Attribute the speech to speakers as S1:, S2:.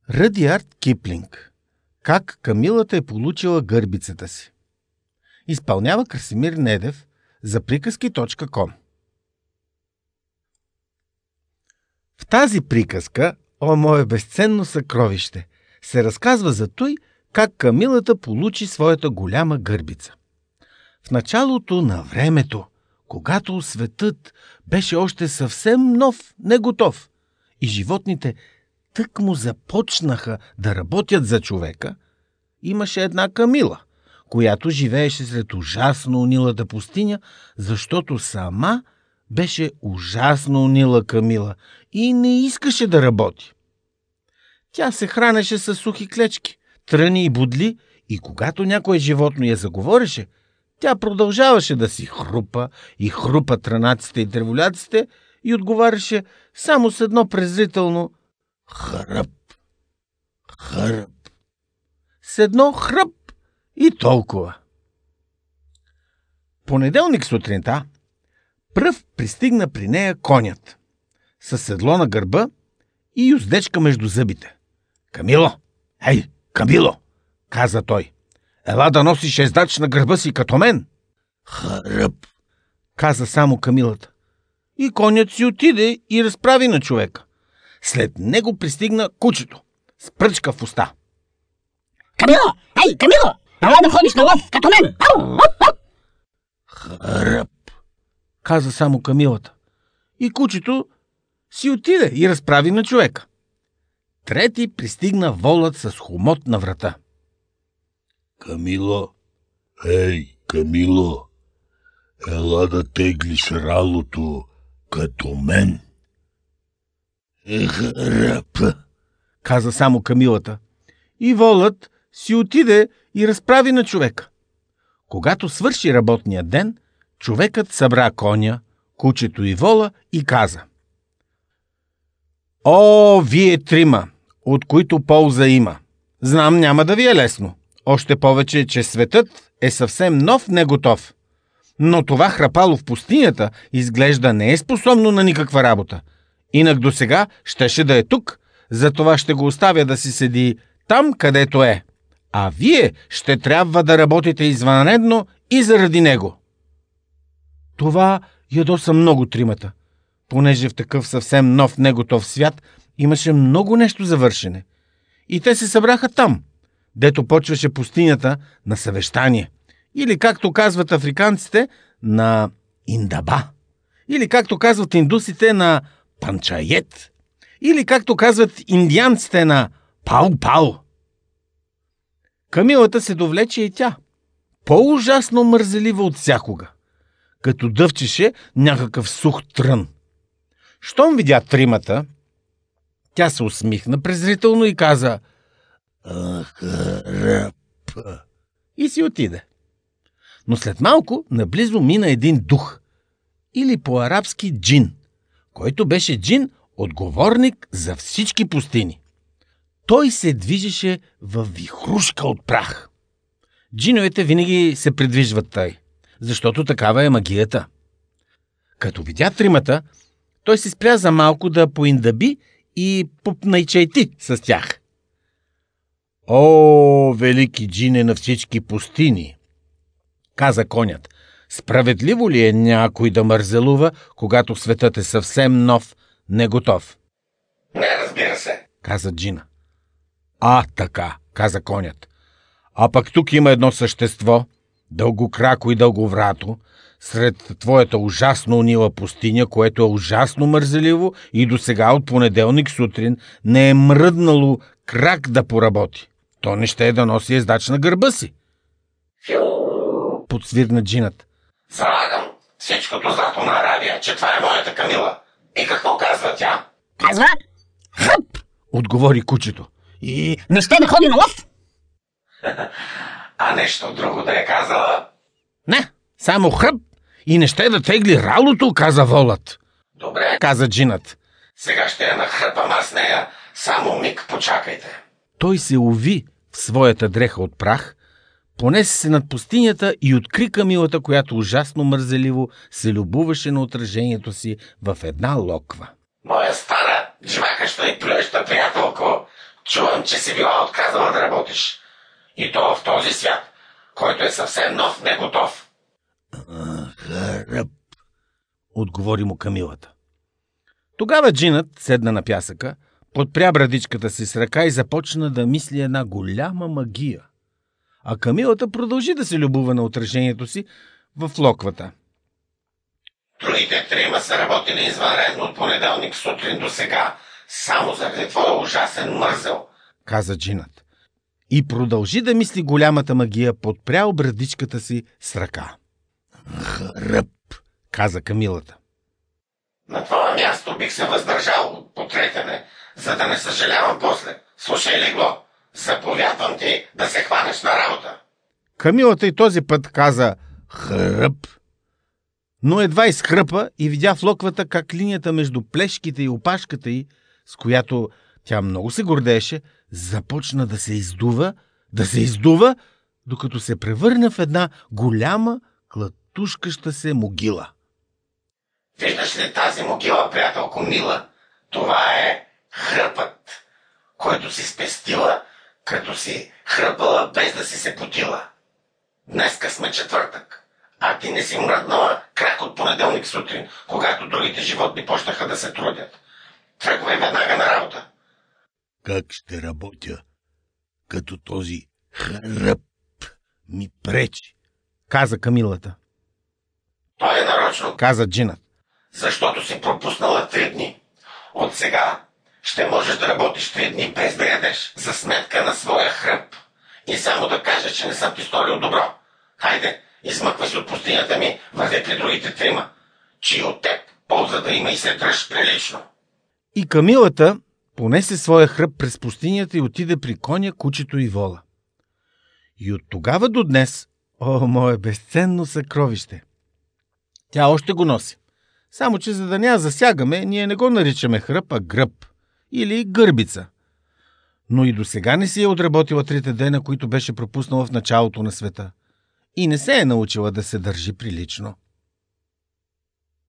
S1: Ръдиард Киплинг. Как Камилата е получила гърбицата си. Изпълнява Красимир Недев за приказки.com. В тази приказка, о мое безценно съкровище, се разказва за той как Камилата получи своята голяма гърбица. В началото на времето, когато светът беше още съвсем нов, неготов, и животните тък му започнаха да работят за човека, имаше една Камила, която живееше сред ужасно унилата пустиня, защото сама беше ужасно унила Камила и не искаше да работи. Тя се хранеше с сухи клечки, тръни и бодли, и когато някое животно я заговореше, тя продължаваше да си хрупа и хрупа трънаците и древоляците и отговаряше само с едно презрително хръп, хръп. С едно хръп и толкова. Понеделник сутринта пръв пристигна при нея конят, със седло на гърба и юздечка между зъбите. „Камило! Ей, Камило!“ каза той. „Ела да носиш ездач на гърба си като мен!“ „Хръп!“ каза само Камилата. И конят си отиде и разправи на човека. След него пристигна кучето с пръчка в уста.
S2: „Камило! Ей, Камило! Ела да ходиш на лов като мен!“
S1: „Хръп!“ каза само Камилата. И кучето си отиде и разправи на човека. Трети пристигна волът с хомот на врата.
S3: „Камило! Ей, Камило! Ела да теглиш ралото като мен!“ „Хръп!“
S1: каза само Камилата. И волът си отиде и разправи на човека. Когато свърши работния ден, човекът събра коня, кучето и вола и каза: „О, вие трима, от които полза има! Знам, няма да ви е лесно. Още повече, че светът е съвсем нов, неготов. Но това храпало в пустинята изглежда не е способно на никаква работа. Инак досега щеше да е тук, затова ще го оставя да си седи там, където е. А вие ще трябва да работите извънредно и заради него.“ Това ядоса много тримата, понеже в такъв съвсем нов, неготов свят имаше много нещо за вършене. И те се събраха там, дето почваше пустинята, на съвещание. Или, както казват африканците, на индаба. Или, както казват индусите, на панчаят. Или, както казват индианците, на пау-пау. Камилата се довлече и тя, по-ужасно мързелива от всякога, като дъвчеше някакъв сух трън. Щом видя тримата, тя се усмихна презрително и каза:
S3: „Хръп!“
S1: и си отиде. Но след малко наблизо мина един дух, или по-арабски джин, който беше джин, отговорник за всички пустини. Той се движеше във вихрушка от прах. Джиновете винаги се придвижват тъй, защото такава е магията. Като видя тримата, той се спря за малко да поиндаби и попнайчайти с тях. „О, велики джине на всички пустини!“ каза конят. „Справедливо ли е някой да мързелува, когато светът е съвсем нов, неготов?“
S3: „Не, разбира се“,
S1: каза джина. „А, така“, каза конят. „А пък тук има едно същество, дългокрако и дълговрато, сред твоята ужасно унила пустиня, което е ужасно мързеливо и досега от понеделник сутрин не е мръднало крак да поработи. То не ще е да носи ездач на гърба си.“ Подсвирна джинът.
S3: „Залагам всичкото злато на Аравия, че това е моята Камила. И какво казва тя?“
S2: „Казва: хъп!“
S1: отговори кучето.
S2: „И не ще да ходи на лов.“
S3: „А нещо друго да е казала?“
S1: „Не, само хръп и не ще да тегли ралото“, каза волът.
S3: „Добре“,
S1: каза джинът.
S3: „Сега ще я нахръпам аз нея. Само миг почакайте.“
S1: Той се уви в своята дреха от прах, понесе се над пустинята и откри Камилата, която ужасно мързеливо се любуваше на отражението си в една локва.
S3: „Моя стара, жвакаща и плюща приятелко, Чувам, че си била отказала да работиш. И то в този свят, който е съвсем нов, не готов.
S1: Хръп, отговори му Камилата. Тогава джинът седна на пясъка, подпря брадичката си с ръка и започна да мисли една голяма магия. А Камилата продължи да се любува на отражението си в локвата.
S3: Другите трима са работили извънредно от понеделник сутрин до сега, само заради твоя ужасен мързел,
S1: каза джинът. И продължи да мисли голямата магия, подпрял брадичката си с ръка. Хръп, каза Камилата.
S3: На твое място бих се въздържал от потретене, за да не съжалявам после. Слушай, легло, заповядвам ти да се хванеш на работа.
S1: Камилата и този път каза хръп, но едва изхръпа и видя в локвата как линията между плешките и опашката й, с която тя много се гордееше, започна да се издува, докато се превърна в една голяма, клатушкаща се могила.
S3: Виждаш ли тази могила, приятелко мила? Това е хръпът, който си спестила, като си хръпала без да си се потила. Днеска сме четвъртък, а ти не си мръднала крак от понеделник сутрин, когато другите животни почнаха да се трудят. Тръгвай веднага на работа.
S1: Как ще работя, като този хръп ми пречи, каза Камилата.
S3: Той е нарочно,
S1: каза джинът.
S3: Защото си пропуснала 3 дни. От сега ще можеш да работиш 3 дни без да ядеш, за сметка на своя хръп. И само да кажа, че не съм ти сторил добро. Хайде, измъквай се от пустинята ми, върви при другите трима, че от теб полза да има и се дръж прилично.
S1: И Камилата понесе своя хръп през пустинята и отиде при коня, кучето и вола. И от тогава до днес, о, мое безценно съкровище, тя още го носи. Само че за да не я засягаме, ние не го наричаме хръп, а гръб или гърбица. Но и до сега не си е отработила 3 дена, които беше пропуснала в началото на света. И не се е научила да се държи прилично.